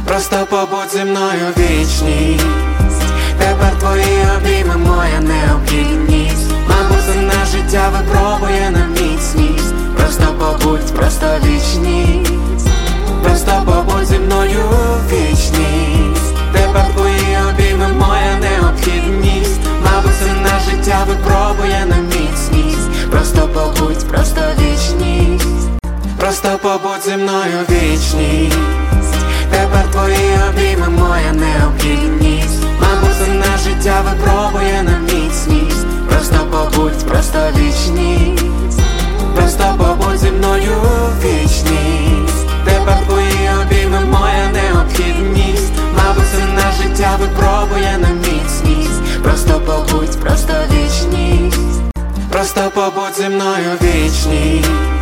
Просто побудь зі мною вічність. Тепер твої обійми моя необхідність. Мабуть, земне життя випробує на міцність. Просто побудь, просто вічність. Просто побудь зі мною вічність. Тепер твої обійми моя необхідність. Мабуть, земне життя випробує на міцність. Просто побудь, просто вічність. Просто побудь зі мною вічність. Тепер твої обійми моя необхідність. Мабуть, земне життя випробує на міцність. Просто побудь, просто вічність. Просто побудь зі мною вічність. Тепер твої обійми моя необхідність. Мабуть, земне життя випробує на міцність. Просто побудь, просто вічність. Просто побудь зі мною вічність.